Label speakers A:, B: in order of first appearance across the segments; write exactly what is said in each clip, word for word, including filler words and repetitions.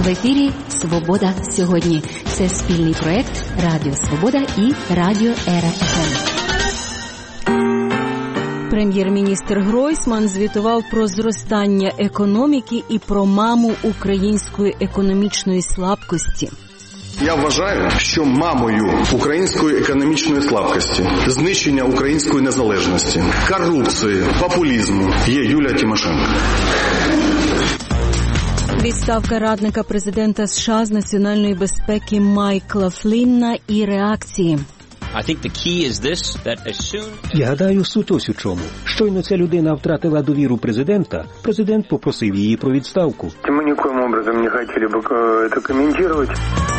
A: В ефірі «Свобода сьогодні». Це спільний проект Радіо Свобода і Радіо Ера-еф ем.
B: Прем'єр-міністр Гройсман звітував про зростання економіки і про маму української економічної слабкості.
C: Я вважаю, що мамою української економічної слабкості, знищення української незалежності, корупції, популізму є Юлія Тимошенко.
B: Відставка радника президента США з національної безпеки Майкла Флінна і реакції.
D: Я гадаю, суть ось у чому. Щойно ця людина втратила довіру президента, президент попросив її про відставку.
E: Ми ніяким образом не хотіли б це коментувати.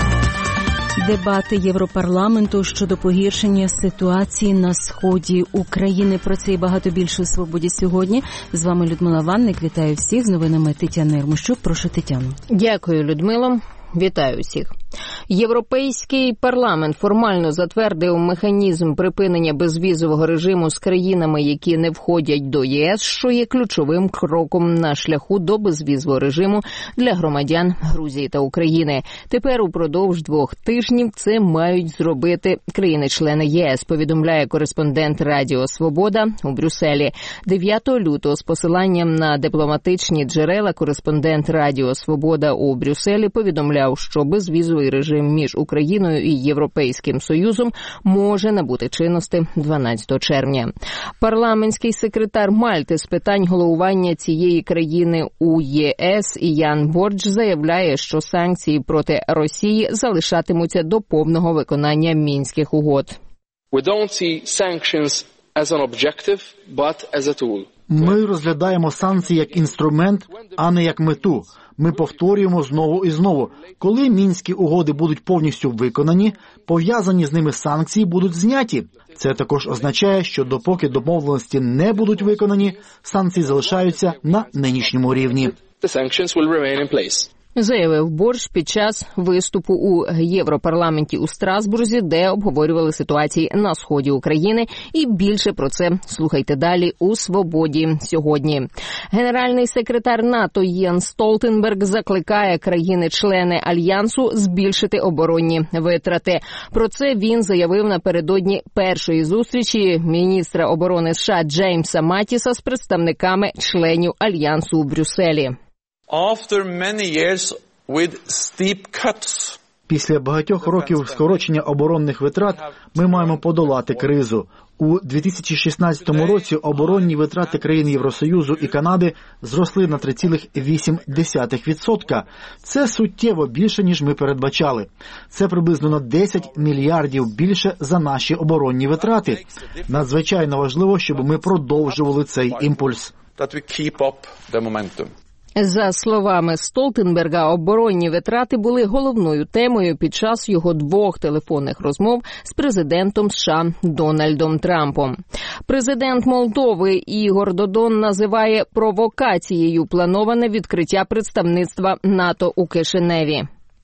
B: Дебати Європарламенту щодо погіршення ситуації на сході України. Про це і багато більше у «Свободі сьогодні». З вами Людмила Ванник. Вітаю всіх з новинами Тетяни Ермощук. Прошу, Тетяну.
F: Дякую, Людмило. Вітаю всіх. Європейський парламент формально затвердив механізм припинення безвізового режиму з країнами, які не входять до ЄС, що є ключовим кроком на шляху до безвізового режиму для громадян Грузії та України. Тепер упродовж двох тижнів це мають зробити країни-члени ЄС, повідомляє кореспондент Радіо Свобода у Брюсселі. дев'ятого лютого з посиланням на дипломатичні джерела кореспондент Радіо Свобода у Брюсселі повідомляв, що безвізовий режим між Україною і Європейським Союзом може набути чинності дванадцятого червня. Парламентський секретар Мальти з питань головування цієї країни у ЄС Ян Бордж заявляє, що санкції проти Росії залишатимуться до повного виконання Мінських угод.
G: We don't see sanctions as an objective, but as a tool.
H: Ми розглядаємо санкції як інструмент, а не як мету. Ми повторюємо знову і знову. Коли Мінські угоди будуть повністю виконані, пов'язані з ними санкції будуть зняті. Це також означає, що допоки домовленості не будуть виконані, санкції залишаються на нинішньому рівні.
G: The sanctions will remain in place.
F: Заявив Бордж під час виступу у Європарламенті у Страсбурзі, де обговорювали ситуації на сході України. І більше про це слухайте далі у «Свободі сьогодні». Генеральний секретар НАТО Єнс Столтенберг закликає країни-члени Альянсу збільшити оборонні витрати. Про це він заявив напередодні першої зустрічі міністра оборони США Джеймса Матіса з представниками членів Альянсу у Брюсселі.
I: After many years with steep cuts.
H: Після багатьох років скорочення оборонних витрат ми маємо подолати кризу. У дві тисячі шістнадцятому році оборонні витрати країн Євросоюзу і Канади зросли на три цілих вісім десятих відсотка. Це суттєво більше, ніж ми передбачали. Це приблизно на десять мільярдів більше за наші оборонні витрати. Надзвичайно важливо, щоб ми продовжували цей імпульс.
I: That we keep up the momentum.
F: За словами Столтенберга, оборонні витрати були головною темою під час його двох телефонних розмов з президентом США Дональдом Трампом. Президент Молдови Ігор Додон називає провокацією плановане відкриття представництва НАТО у Кишиневі.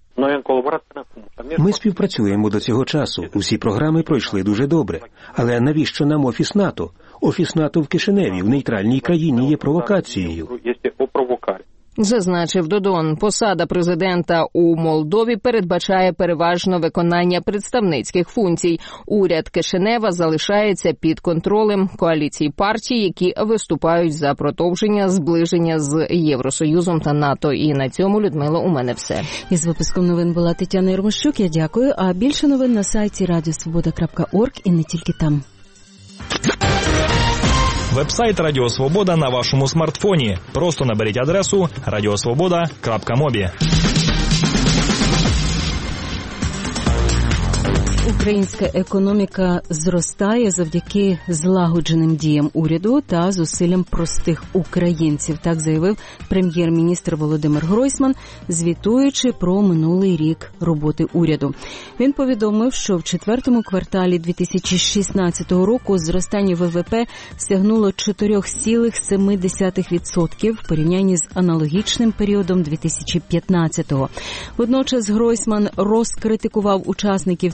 D: Ми співпрацюємо до цього часу. Усі програми пройшли дуже добре. Але навіщо нам Офіс НАТО? Офіс НАТО в Кишиневі, в нейтральній країні, є провокацією.
F: Зазначив Додон, посада президента у Молдові передбачає переважно виконання представницьких функцій. Уряд Кишинева залишається під контролем коаліції партій, які виступають за продовження зближення з Євросоюзом та НАТО. І на цьому, Людмила, у мене все.
B: Із випуском новин була Тетяна Ермощук. Я дякую. А більше новин на сайті радіосвобода крапка орг і не тільки там.
J: Веб-сайт Радіо Свобода на вашому смартфоні. Просто наберіть адресу радіосвобода крапка мобі.
B: Українська економіка зростає завдяки злагодженим діям уряду та зусиллям простих українців, так заявив прем'єр-міністр Володимир Гройсман, звітуючи про минулий рік роботи уряду. Він повідомив, що в четвертому кварталі дві тисячі шістнадцятого року зростання ВВП сягнуло чотири цілих сім десятих відсотка в порівнянні з аналогічним періодом дві тисячі п'ятнадцятого. Водночас Гройсман розкритикував учасників транспорту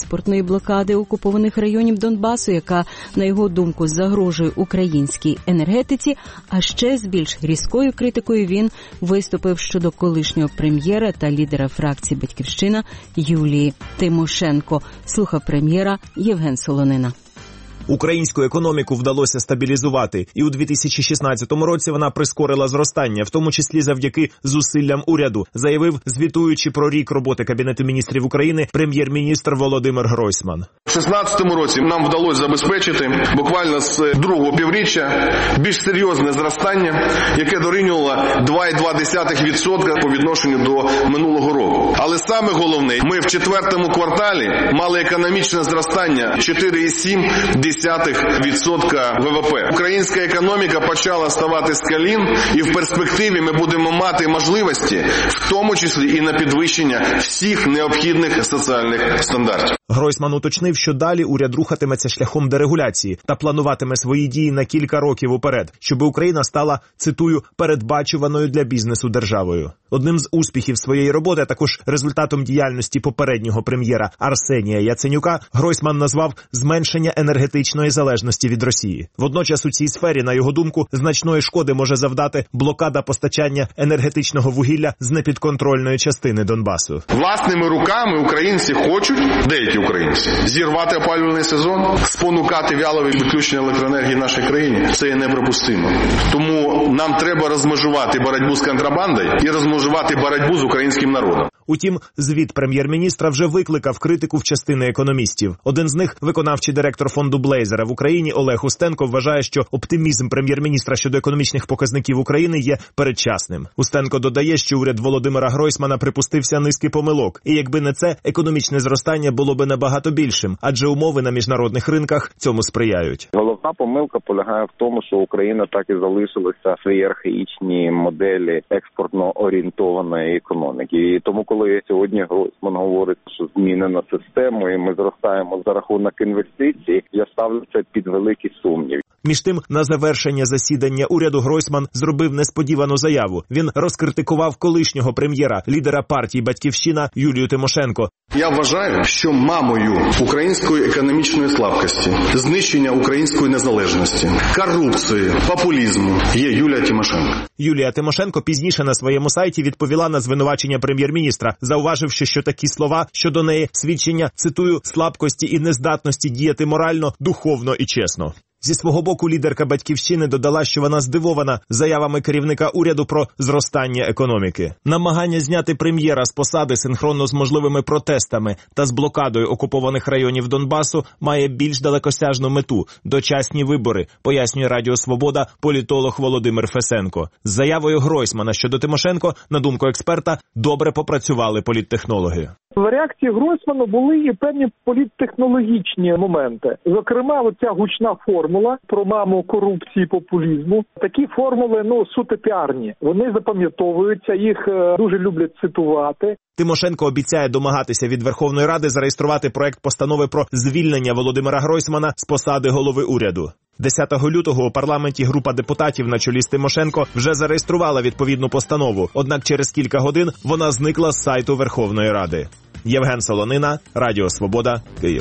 B: експортної блокади окупованих районів Донбасу, яка, на його думку, загрожує українській енергетиці, а ще з більш різкою критикою він виступив щодо колишнього прем'єра та лідера фракції «Батьківщина» Юлії Тимошенко. Слухав прем'єра Євген Солонина.
K: Українську економіку вдалося стабілізувати, і у дві тисячі шістнадцятому році вона прискорила зростання, в тому числі завдяки зусиллям уряду, заявив, звітуючи про рік роботи Кабінету міністрів України, прем'єр-міністр Володимир Гройсман.
C: У шістнадцятому році нам вдалося забезпечити буквально з другого півріччя більш серйозне зростання, яке дорівнювало два цілих дві десятих відсотка по відношенню до минулого року. Але саме головне, ми в четвертому кварталі мали економічне зростання чотири цілих сім десятих відсотка ВВП. Українська економіка почала ставати з колін, і в перспективі ми будемо мати можливості, в тому числі і на підвищення всіх необхідних соціальних стандартів.
K: Гройсман уточнив, що далі уряд рухатиметься шляхом дерегуляції та плануватиме свої дії на кілька років уперед, щоб Україна стала, цитую, передбачуваною для бізнесу державою. Одним з успіхів своєї роботи, а також результатом діяльності попереднього прем'єра Арсенія Яценюка, Гройсман назвав зменшення енергетичної залежності від Росії. Водночас у цій сфері, на його думку, значної шкоди може завдати блокада постачання енергетичного вугілля з непідконтрольної частини Донбасу.
C: Власними руками українці хочуть, деякі українці, зірвати опалювальний сезон, спонукати вялові відключення електроенергії в нашій країні. Це є неприпустимо. Тому нам треба розмежувати боротьбу з контрабандою і розмежувати боротьбу з українським народом.
K: Утім, звіт прем'єр-міністра вже викликав критику в частини економістів. Один з них, виконавчий директор фонду Блейзера в Україні Олег Устенко, вважає, що оптимізм прем'єр-міністра щодо економічних показників України є передчасним. Устенко додає, що уряд Володимира Гройсмана припустився низки помилок. І якби не це, економічне зростання було би набагато більшим, адже умови на міжнародних ринках цьому сприяють.
L: Головна помилка полягає в тому, що Україна так і залишилася в своїй архаїчній моделі експортно орієнтованої економіки. І тому, коли сьогодні Гройсман говорить, що змінена система і ми зростаємо за рахунок інвестицій, я ставлю це під великий сумнів.
K: Між тим, на завершення засідання уряду Гройсман зробив несподівану заяву. Він розкритикував колишнього прем'єра, лідера партії «Батьківщина» Юлію Тимошенко.
C: Я вважаю, що мамою української економічної слабкості, знищення української незалежності, корупції, популізму є Юлія Тимошенко.
K: Юлія Тимошенко пізніше на своєму сайті відповіла на звинувачення прем'єр-міністра, зауваживши, що такі слова щодо неї свідчення, цитую, слабкості і нездатності діяти морально, духовно і чесно. Зі свого боку лідерка «Батьківщини» додала, що вона здивована заявами керівника уряду про зростання економіки. Намагання зняти прем'єра з посади синхронно з можливими протестами та з блокадою окупованих районів Донбасу має більш далекосяжну мету – дочасні вибори, пояснює Радіо Свобода політолог Володимир Фесенко. З заявою Гройсмана щодо Тимошенко, на думку експерта, добре попрацювали політтехнологи.
M: В реакції Гройсмана були і певні політтехнологічні моменти. Зокрема, оця гучна формула про маму корупції і популізму. Такі формули, ну, суто піарні. Вони запам'ятовуються, їх дуже люблять цитувати.
K: Тимошенко обіцяє домагатися від Верховної Ради зареєструвати проект постанови про звільнення Володимира Гройсмана з посади голови уряду. десятого лютого у парламенті група депутатів на чолі з Тимошенко вже зареєструвала відповідну постанову, однак через кілька годин вона зникла з сайту Верховної Ради. Євген Солонина, Радіо Свобода, Київ.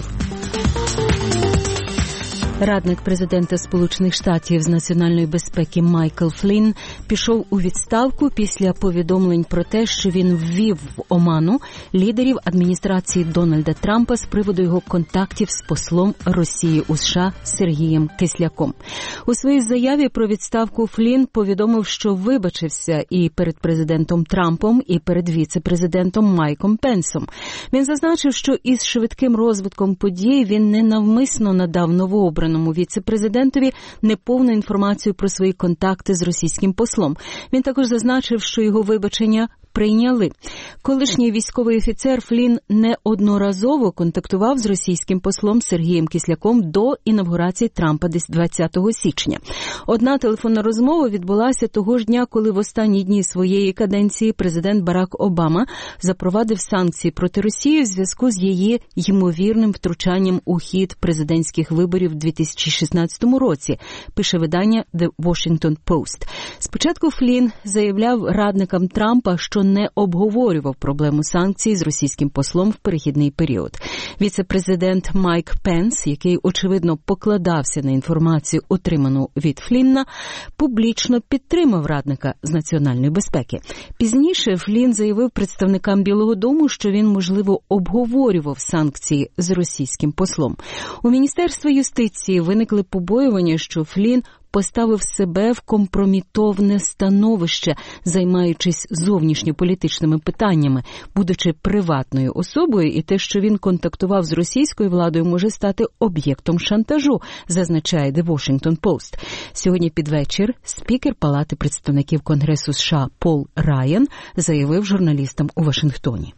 B: Радник президента Сполучених Штатів з національної безпеки Майкл Флінн пішов у відставку після повідомлень про те, що він ввів в оману лідерів адміністрації Дональда Трампа з приводу його контактів з послом Росії у США Сергієм Кисляком. У своїй заяві про відставку Флінн повідомив, що вибачився і перед президентом Трампом, і перед віце-президентом Майком Пенсом. Він зазначив, що із швидким розвитком подій він ненавмисно надав новообраному віце-президентові неповну інформацію про свої контакти з російським послом. Він також зазначив, що його вибачення прийняли. Колишній військовий офіцер Флінн неодноразово контактував з російським послом Сергієм Кисляком до інавгурації Трампа двадцятого січня. Одна телефонна розмова відбулася того ж дня, коли в останні дні своєї каденції президент Барак Обама запровадив санкції проти Росії в зв'язку з її ймовірним втручанням у хід президентських виборів у дві тисячі шістнадцятому році, пише видання The Washington Post. Спочатку Флінн заявляв радникам Трампа, що не обговорював проблему санкцій з російським послом в перехідний період. Віце-президент Майк Пенс, який, очевидно, покладався на інформацію, отриману від Флінна, публічно підтримав радника з національної безпеки. Пізніше Флін заявив представникам Білого дому, що він, можливо, обговорював санкції з російським послом. У Міністерстві юстиції виникли побоювання, що Флін поставив себе в компрометовне становище, займаючись зовнішньополітичними питаннями, будучи приватною особою, і те, що він контактував з російською владою, може стати об'єктом шантажу, зазначає The Washington Post. Сьогодні під вечір спікер Палати представників Конгресу США Пол Райан заявив журналістам у Вашингтоні.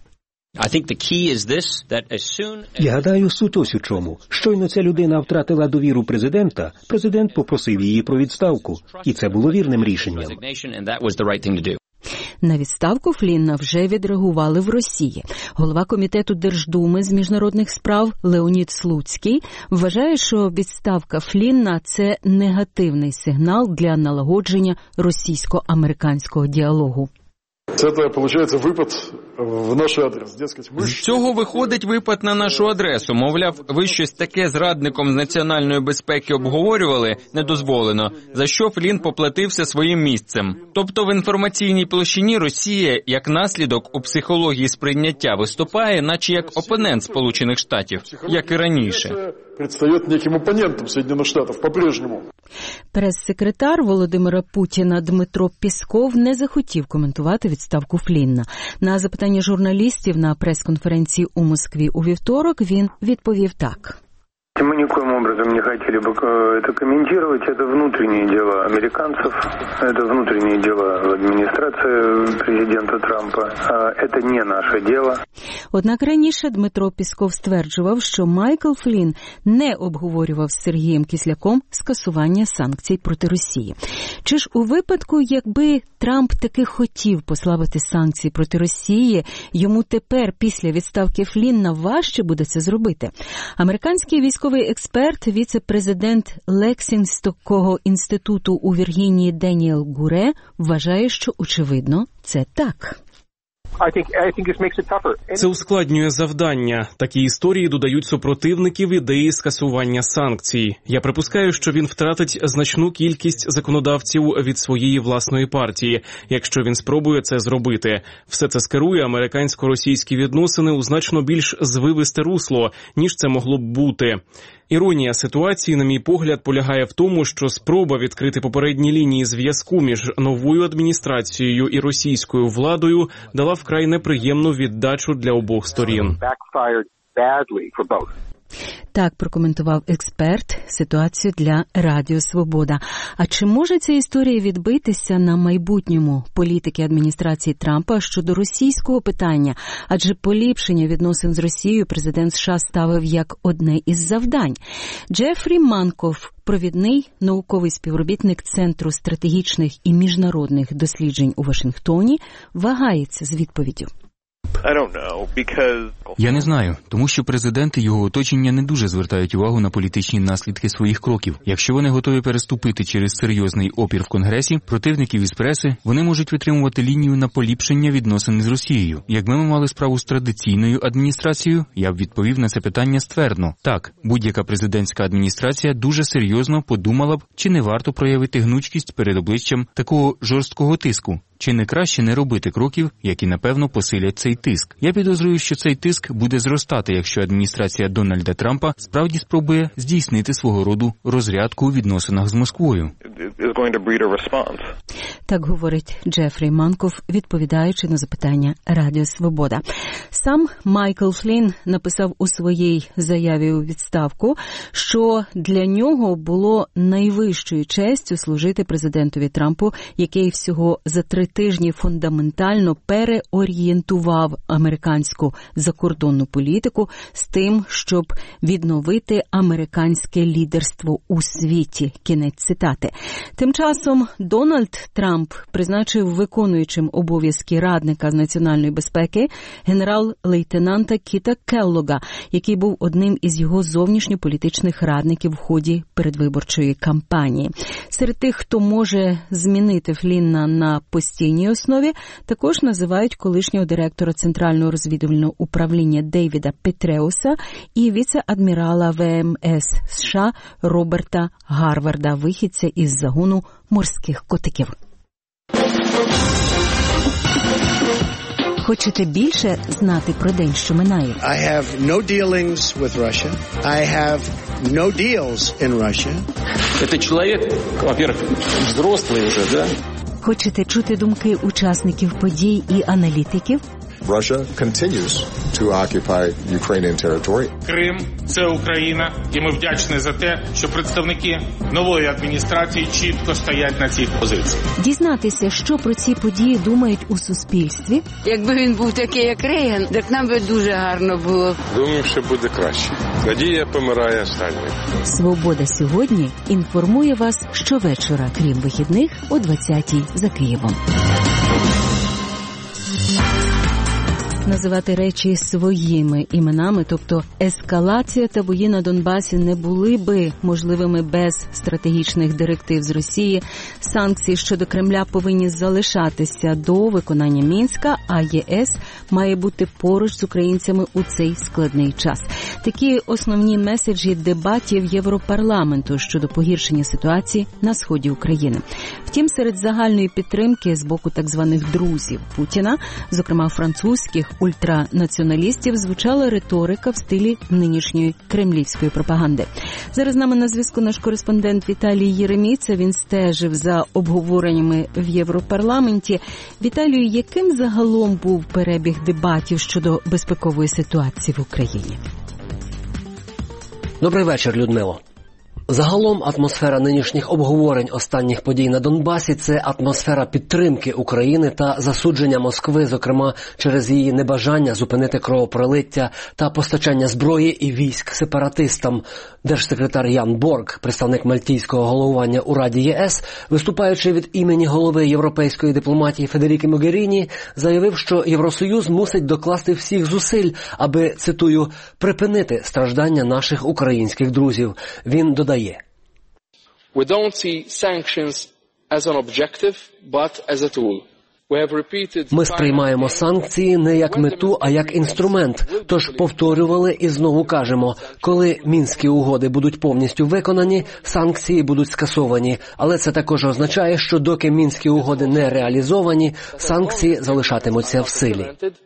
D: Я гадаю, суть ось у чому. Щойно ця людина втратила довіру президента, президент попросив її про відставку. І це було вірним рішенням.
B: На відставку Флінна вже відреагували в Росії. Голова Комітету Держдуми з міжнародних справ Леонід Слуцький вважає, що відставка Флінна – це негативний сигнал для налагодження російсько-американського діалогу.
N: Це, виходить, випад в наш адрес.
O: З цього виходить випад на нашу адресу. Мовляв, ви щось таке з радником з національної безпеки обговорювали, не дозволено, за що Флін поплатився своїм місцем. Тобто в інформаційній площині Росія, як наслідок у психології сприйняття, виступає, наче як опонент Сполучених Штатів, як і раніше.
N: Предстає неким опонентом Сполучених Штатів по-прежньому.
B: Прес-секретар Володимира Путіна Дмитро Пісков не захотів коментувати відставку Флінна. На запитання журналістів на прес-конференції у Москві у вівторок він відповів так.
E: Мы никоим образом не хотели бы это комментировать. Это внутреннее дело американцев, это внутреннее дело администрации президента Трампа. Это не наше дело.
B: Однак раніше Дмитро Пісков стверджував, що Майкл Флін не обговорював з Сергієм Кисляком скасування санкцій проти Росії. Чи ж у випадку, якби Трамп таки хотів послабити санкції проти Росії, йому тепер, після відставки Флінна, важче буде це зробити? Американський військовий експерт, віце-президент Лексінгтонського інституту у Віргінії Деніел Гуре вважає, що, очевидно, це так.
P: Це ускладнює завдання. Такі історії додають супротивників ідеї скасування санкцій. Я припускаю, що він втратить значну кількість законодавців від своєї власної партії, якщо він спробує це зробити. Все це скерує американсько-російські відносини у значно більш звивисте русло, ніж це могло б бути. Іронія ситуації, на мій погляд, полягає в тому, що спроба відкрити попередні лінії зв'язку між новою адміністрацією і російською владою дала вкрай неприємну віддачу для обох сторін.
B: Так прокоментував експерт ситуацію для Радіо Свобода. А чи може ця історія відбитися на майбутньому політики адміністрації Трампа щодо російського питання? Адже поліпшення відносин з Росією президент США ставив як одне із завдань. Джефрі Манков, провідний науковий співробітник Центру стратегічних і міжнародних досліджень у Вашингтоні, вагається з відповіддю.
Q: Я не знаю, тому що президент і його оточення не дуже звертають увагу на політичні наслідки своїх кроків. Якщо вони готові переступити через серйозний опір в Конгресі, противників із преси, вони можуть витримувати лінію на поліпшення відносин з Росією. Якби ми мали справу з традиційною адміністрацією, я б відповів на це питання ствердно. Так, будь-яка президентська адміністрація дуже серйозно подумала б, чи не варто проявити гнучкість перед обличчям такого жорсткого тиску. Чи не краще не робити кроків, які, напевно, посилять цей тиск? Я підозрюю, що цей тиск буде зростати, якщо адміністрація Дональда Трампа справді спробує здійснити свого роду розрядку у відносинах з Москвою.
B: Так говорить Джефрі Манков, відповідаючи на запитання Радіо Свобода. Сам Майкл Флін написав у своїй заяві у відставку, що для нього було найвищою честю служити президентові Трампу, який всього за три тижні фундаментально переорієнтував американську закордонну політику з тим, щоб відновити американське лідерство у світі. Кінець цитати. Тим часом Дональд Трамп призначив виконуючим обов'язки радника з національної безпеки генерал-лейтенанта Кіта Келлога, який був одним із його зовнішньополітичних радників в ході передвиборчої кампанії. Серед тих, хто може змінити Флінна на постійну постійній основі, також називають колишнього директора Центрального розвідувального управління Дейвіда Петреуса і віце-адмірала Ве Ем Ес США Роберта Гарварда, вихідця із загону морських котиків. Хочете більше знати про день, що минає?
R: I have no dealings with Russia. I have no deals in Russia.
S: Это человек, во-первых, взрослый уже, да?
B: Хочете чути думки учасників подій і аналітиків?
T: Russia continues to occupy Ukrainian territory.
U: Крим – це Україна, і ми вдячні за те, що представники нової адміністрації чітко стоять на цій позиції.
B: Дізнатися, що про ці події думають у суспільстві.
V: Якби він був такий, як Рейган, так нам би дуже гарно було.
W: Думаю, що буде краще. Надія помирає останньою.
B: «Свобода сьогодні» інформує вас щовечора, крім вихідних, о двадцятій за Києвом. Називати речі своїми іменами, тобто ескалація та бої на Донбасі не були би можливими без стратегічних директив з Росії. Санкції щодо Кремля повинні залишатися до виконання Мінська, а Є Ес має бути поруч з українцями у цей складний час. Такі основні меседжі дебатів Європарламенту щодо погіршення ситуації на сході України. Втім, серед загальної підтримки з боку так званих друзів Путіна, зокрема французьких ультранаціоналістів, звучала риторика в стилі нинішньої кремлівської пропаганди. Зараз з нами на зв'язку наш кореспондент Віталій Єреміца. Він стежив за обговореннями в Європарламенті. Віталію, яким загалом був перебіг дебатів щодо безпекової ситуації в Україні?
X: Добрий вечір, Людмило. Загалом атмосфера нинішніх обговорень останніх подій на Донбасі – це атмосфера підтримки України та засудження Москви, зокрема через її небажання зупинити кровопролиття та постачання зброї і військ сепаратистам. Держсекретар Ян Борг, представник мальтійського головування у Раді Є Ес, виступаючи від імені голови європейської дипломатії Федеріки Могеріні, заявив, що Євросоюз мусить докласти всіх зусиль, аби, цитую, «припинити страждання наших українських друзів». Він додає:
G: We don't see sanctions as an objective, but as a tool.
X: Ми сприймаємо санкції не як мету, а як інструмент. Тож повторювали і знову кажемо, коли Мінські угоди будуть повністю виконані, санкції будуть скасовані. Але це також означає, що доки Мінські угоди не реалізовані, санкції залишатимуться в силі.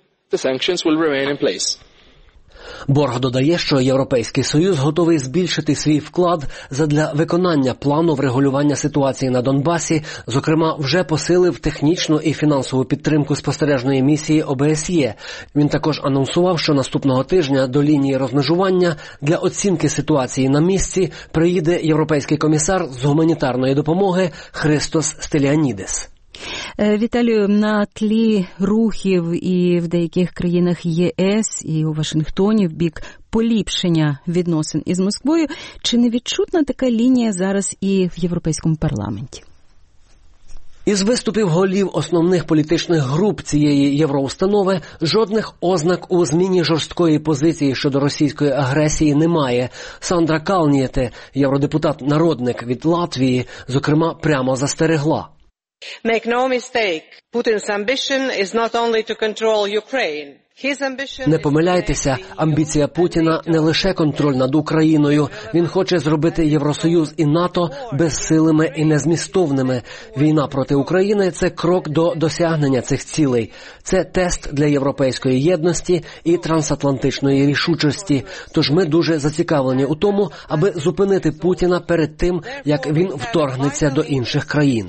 X: Борг додає, що Європейський Союз готовий збільшити свій вклад задля виконання плану врегулювання ситуації на Донбасі, зокрема, вже посилив технічну і фінансову підтримку спостережної місії О Б С Є. Він також анонсував, що наступного тижня до лінії розмежування для оцінки ситуації на місці приїде європейський комісар з гуманітарної допомоги Христос Стиліанідес.
B: Віталію, на тлі рухів і в деяких країнах Є Ес, і у Вашингтоні в бік поліпшення відносин із Москвою, чи не відчутна така лінія зараз і в Європейському парламенті?
X: Із виступів голів основних політичних груп цієї євроустанови жодних ознак у зміні жорсткої позиції щодо російської агресії немає. Сандра Калнієте, євродепутат-народник від Латвії, зокрема, прямо застерегла.
Y: Make no mistake, Putin's ambition is not only to control Ukraine.
X: Не помиляйтеся, амбіція Путіна не лише контроль над Україною. Він хоче зробити Євросоюз і НАТО безсилими і незмістовними. Війна проти України – це крок до досягнення цих цілей. Це тест для європейської єдності і трансатлантичної рішучості. Тож ми дуже зацікавлені у тому, аби зупинити Путіна перед тим, як він вторгнеться до інших країн.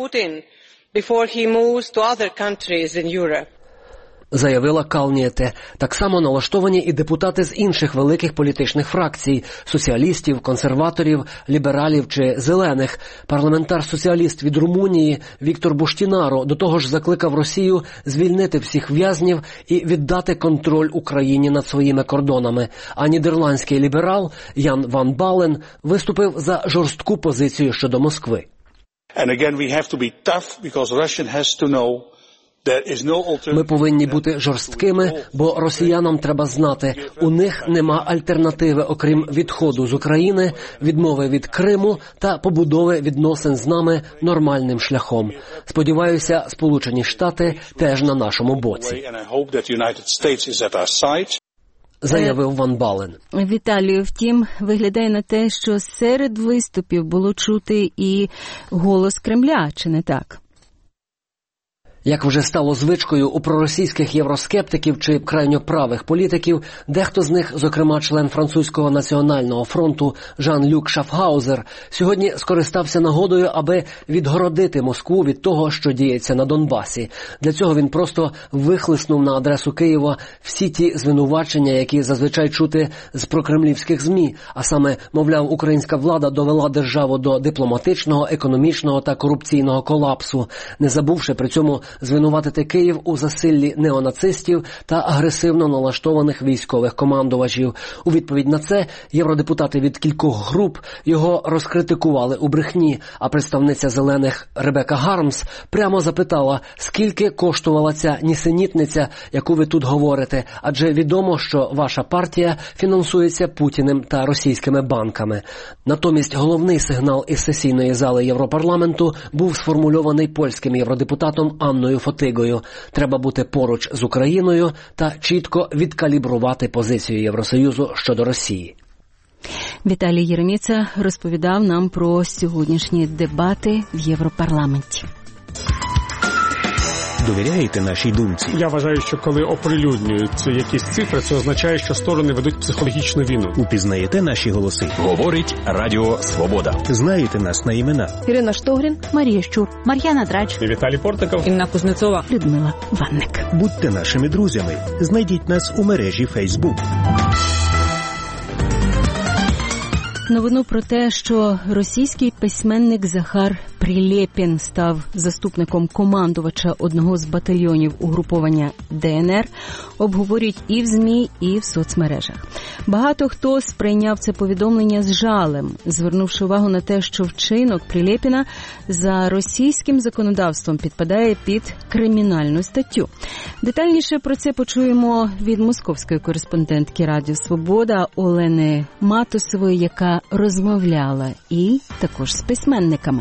X: Заявила Калнієте. Так само налаштовані і депутати з інших великих політичних фракцій – соціалістів, консерваторів, лібералів чи зелених. Парламентар-соціаліст від Румунії Віктор Буштінаро до того ж закликав Росію звільнити всіх в'язнів і віддати контроль Україні над своїми кордонами. А нідерландський ліберал Ян Ван Бален виступив за жорстку позицію щодо Москви.
Z: And again we have to be tough because Russia has to know
X: Ми повинні бути жорсткими, бо росіянам треба знати, у них нема альтернативи, окрім відходу з України, відмови від Криму та побудови відносин з нами нормальним шляхом. Сподіваюся, Сполучені Штати теж на нашому боці. Заявив Ван Бален.
B: Віталію, втім, виглядає на те, що серед виступів було чути і голос Кремля, чи не так?
X: Як вже стало звичкою у проросійських євроскептиків чи крайньо правих політиків, дехто з них, зокрема член французького національного фронту Жан-Люк Шафхаузер, сьогодні скористався нагодою, аби відгородити Москву від того, що діється на Донбасі. Для цього він просто вихлиснув на адресу Києва всі ті звинувачення, які зазвичай чути з прокремлівських ЗМІ, а саме, мовляв, українська влада довела державу до дипломатичного, економічного та корупційного колапсу, не забувши при цьому звинуватити Київ у засиллі неонацистів та агресивно налаштованих військових командувачів. У відповідь на це євродепутати від кількох груп його розкритикували у брехні, а представниця «Зелених» Ребека Гармс прямо запитала, скільки коштувала ця нісенітниця, яку ви тут говорите, адже відомо, що ваша партія фінансується Путіним та російськими банками. Натомість головний сигнал із сесійної зали Європарламенту був сформульований польським євродепутатом Анною Фотигою. Треба бути поруч з Україною та чітко відкалібрувати позицію Євросоюзу щодо Росії.
B: Віталій Єреміца розповідав нам про сьогоднішні дебати в Європарламенті.
D: Довіряєте нашій думці?
A: Я вважаю, що коли оприлюднюють якісь цифри, це означає, що сторони ведуть психологічну війну.
D: Упізнаєте наші голоси?
F: Говорить Радіо Свобода.
D: Знаєте нас на імена?
H: Ірина Штогрін, Марія Щур, Мар'яна Драч,
A: Віталій Портиков,
H: Інна Кузнецова,
B: Людмила Ванник.
D: Будьте нашими друзями. Знайдіть нас у мережі Facebook.
B: Новину про те, що російський письменник Захар Прилєпін став заступником командувача одного з батальйонів угруповання ДНР, обговорюють і в ЗМІ, і в соцмережах. Багато хто сприйняв це повідомлення з жалем, звернувши увагу на те, що вчинок Прилєпіна за російським законодавством підпадає під кримінальну статтю. Детальніше про це почуємо від московської кореспондентки Радіо Свобода Олени Матусової, яка розмовляла і також з письменниками.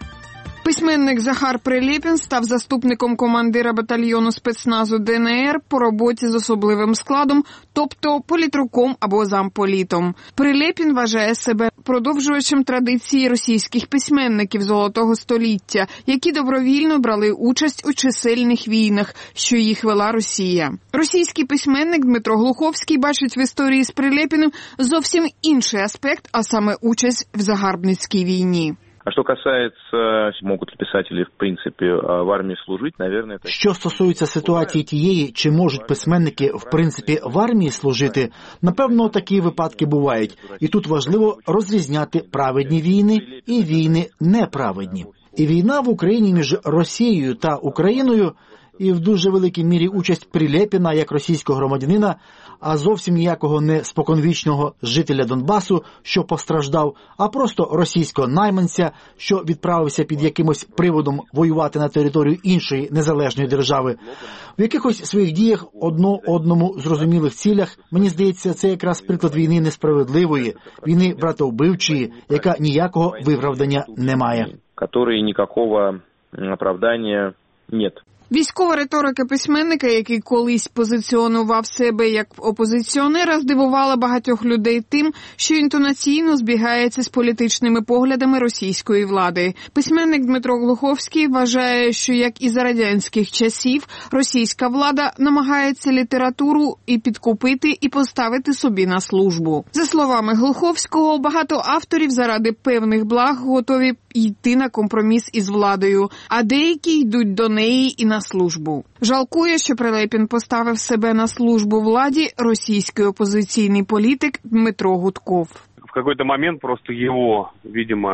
I: Письменник Захар Прилєпін став заступником командира батальйону спецназу ДНР по роботі з особливим складом, тобто політруком або замполітом. Прилєпін вважає себе продовжувачем традиції російських письменників Золотого століття, які добровільно брали участь у чисельних війнах, що їх вела Росія. Російський письменник Дмитро Глуховський бачить в історії з Прилєпіним зовсім інший аспект, а саме участь в загарбницькій війні.
L: А що касається, можуть ли писателі, в принципі, в армії служити, наверное...
J: Так... Що стосується ситуації тієї, чи можуть письменники, в принципі, в армії служити, напевно, такі випадки бувають. І тут важливо розрізняти праведні війни і війни неправедні. І війна в Україні між Росією та Україною, і в дуже великій мірі участь Прилєпіна як російського громадянина, а зовсім ніякого не споконвічного жителя Донбасу, що постраждав, а просто російського найманця, що відправився під якимось приводом воювати на територію іншої незалежної держави. В якихось своїх діях одно одному зрозумілих цілях, мені здається, це якраз приклад війни несправедливої, війни братовбивчої, яка ніякого виправдання не має.
L: Которой ніякого оправдання нет.
I: Військова риторика письменника, який колись позиціонував себе як опозиціонера, здивувала багатьох людей тим, що інтонаційно збігається з політичними поглядами російської влади. Письменник Дмитро Глуховський вважає, що, як і за радянських часів, російська влада намагається літературу і підкупити, і поставити собі на службу. За словами Глуховського, багато авторів заради певних благ готові йти на компроміс із владою, а деякі йдуть до неї і на службу. Жалкує, що Прилєпін поставив себе на службу владі російський опозиційний політик Дмитро Гудков.
Z: В какой-то момент просто его, видимо,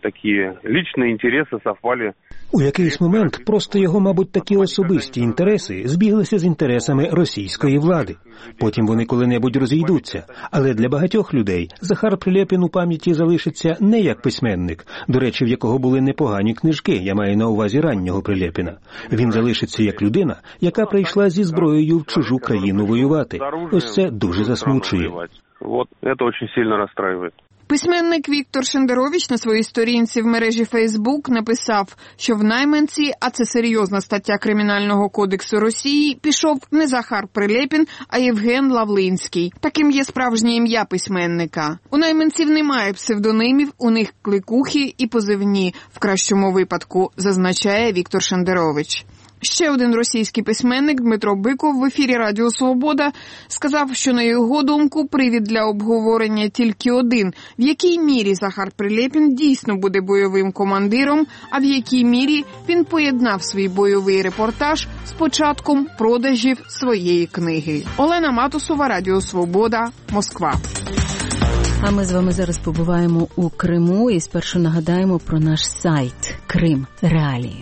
C: такие личные интересы совпали.
D: У якийсь момент просто його, мабуть, такі особисті інтереси збіглися з інтересами російської влади. Потім вони коли-небудь розійдуться. Але для багатьох людей Захар Прилєпін у пам'яті залишиться не як письменник, до речі, в якого були непогані книжки, я маю на увазі раннього Прилєпіна. Він залишиться як людина, яка прийшла зі зброєю в чужу країну воювати. Ось це дуже засмучує.
C: Вот, это очень сильно расстраивает.
I: Письменник Віктор Шендерович на своїй сторінці в мережі Фейсбук написав, що в найманці, а це серйозна стаття Кримінального кодексу Росії, пішов не Захар Прилєпін, а Євген Лавлинський. Таким є справжнє ім'я письменника. У найманців немає псевдонимів, у них кликухи і позивні, в кращому випадку, зазначає Віктор Шендерович. Ще один російський письменник Дмитро Биков в ефірі Радіо Свобода сказав, що на його думку привід для обговорення тільки один – в якій мірі Захар Прилєпін дійсно буде бойовим командиром, а в якій мірі він поєднав свій бойовий репортаж з початком продажів своєї книги. Олена Матусова, Радіо Свобода, Москва.
B: А ми з вами зараз побуваємо у Криму і спершу нагадаємо про наш сайт «Крим Реалії».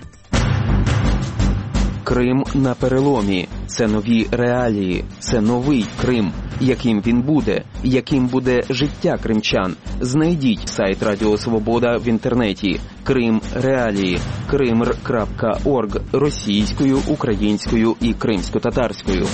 K: Крим на переломі. Це нові реалії. Це новий Крим. Яким він буде? Яким буде життя кримчан? Знайдіть сайт Радіо Свобода в інтернеті. Крим Реалії. кримр крапка орг російською, українською і кримсько-татарською.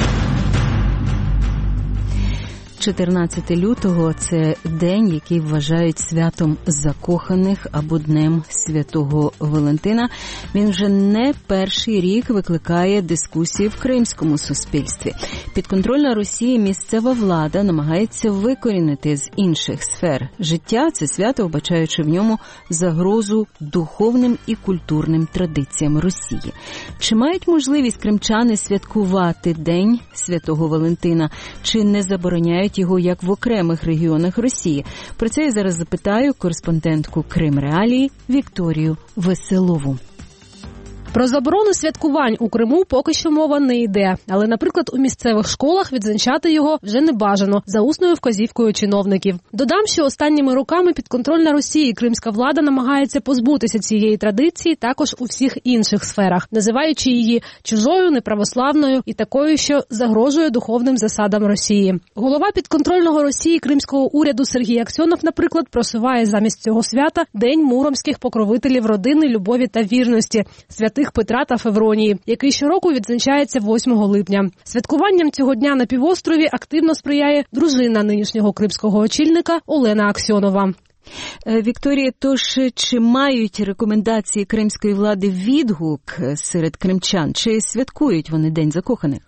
B: чотирнадцяте лютого – це день, який вважають святом закоханих або Днем Святого Валентина. Він вже не перший рік викликає дискусії в кримському суспільстві. Підконтрольна Росії місцева влада намагається викорінити з інших сфер життя це свято, вбачаючи в ньому загрозу духовним і культурним традиціям Росії. Чи мають можливість кримчани святкувати День Святого Валентина? Чи не забороняють його як в окремих регіонах Росії? Про це я зараз запитаю кореспондентку Крим Реалії Вікторію Веселову.
M: Про заборону святкувань у Криму поки що мова не йде. Але, наприклад, у місцевих школах відзначати його вже не бажано, за усною вказівкою чиновників. Додам, що останніми роками підконтрольна Росії кримська влада намагається позбутися цієї традиції також у всіх інших сферах, називаючи її чужою, неправославною і такою, що загрожує духовним засадам Росії. Голова підконтрольного Росії кримського уряду Сергій Аксьонов, наприклад, просуває замість цього свята День муромських покровителів родини, любові та вірності – святих Петра та Февронії, який щороку відзначається восьмого липня. Святкуванням цього дня на півострові активно сприяє дружина нинішнього кримського очільника Олена Аксьонова.
B: Вікторія, тож чи мають рекомендації кримської влади відгук серед кримчан? Чи святкують вони День закоханих?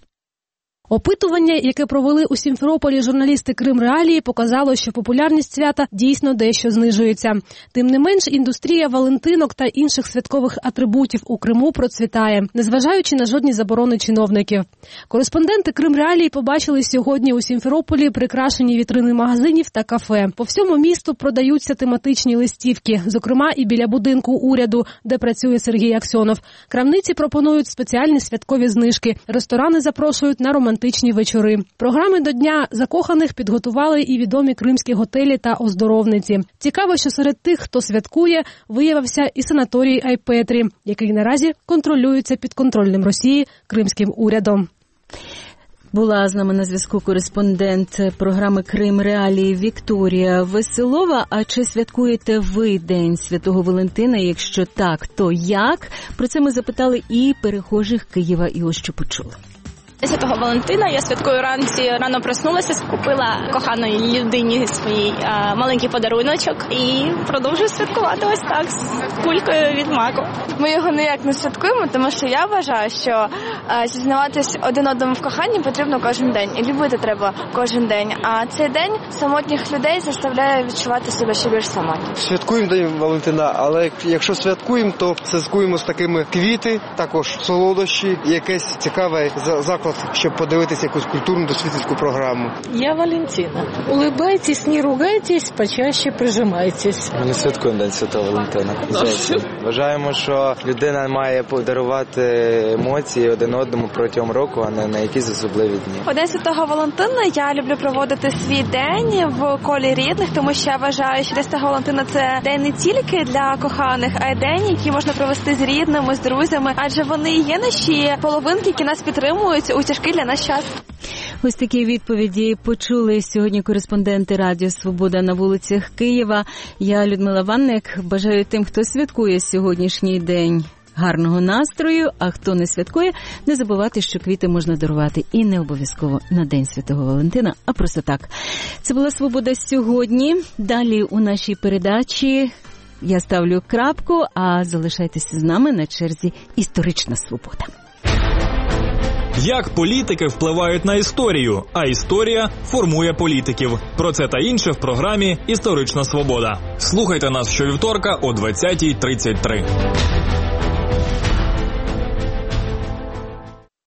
M: Опитування, яке провели у Сімферополі журналісти Крим Реалії, показало, що популярність свята дійсно дещо знижується. Тим не менш, індустрія валентинок та інших святкових атрибутів у Криму процвітає, незважаючи на жодні заборони чиновників. Кореспонденти Крим Реалії побачили сьогодні у Сімферополі прикрашені вітрини магазинів та кафе. По всьому місту продаються тематичні листівки, зокрема і біля будинку уряду, де працює Сергій Аксьонов. Крамниці пропонують спеціальні святкові знижки, ресторани запрошують на романтичні романтичні вечори. Програми до Дня закоханих підготували і відомі кримські готелі та оздоровниці. Цікаво, що серед тих, хто святкує, виявився і санаторій Айпетрі, який наразі контролюється підконтрольним Росії кримським урядом.
B: Була з нами на зв'язку кореспондент програми «Крим Реалії» Вікторія Веселова. А чи святкуєте ви День Святого Валентина? Якщо так, то як? Про це ми запитали і перехожих Києва, і ось що почули.
N: Святого Валентина я святкую ранці, рано проснулася, купила коханої людині своїй а, маленький подаруночок і продовжую святкувати ось так, з кулькою від маку.
O: Ми його ніяк не святкуємо, тому що я вважаю, що а, зізнаватись один одному в коханні потрібно кожен день, і любити треба кожен день. А цей день самотніх людей заставляє відчувати себе ще більш самотньо.
Z: Святкуємо День Валентина, але якщо святкуємо, то святкуємо з такими квіти, також солодощі, якийсь цікавий заклад щоб подивитися якусь культурну дослідницьку програму.
E: Я Валентина. Улыбайтесь, не ругайтесь, почаще прижимайтесь.
Z: Ми не святкуємо День Святого Валентина. Зовсім. Вважаємо, що людина має подарувати емоції один одному протягом року, а не на якісь особливі дні.
O: У День Святого Валентина я люблю проводити свій день в колі рідних, тому що я вважаю, що День Святого Валентина – це день не тільки для коханих, а й день, який можна провести з рідними, з друзями, адже вони є наші половинки, які нас підтримують у тяжкий для нас час.
B: Ось такі відповіді почули сьогодні кореспонденти Радіо Свобода на вулицях Києва. Я, Людмила Ванник, бажаю тим, хто святкує сьогоднішній день, гарного настрою, а хто не святкує, не забувати, що квіти можна дарувати і не обов'язково на День Святого Валентина, а просто так. Це була «Свобода сьогодні». Далі у нашій передачі я ставлю крапку, а залишайтеся з нами, на черзі «Історична свобода».
P: Як політики впливають на історію, а історія формує політиків. Про це та інше в програмі «Історична свобода». Слухайте нас щовівторка о двадцятій тридцять три.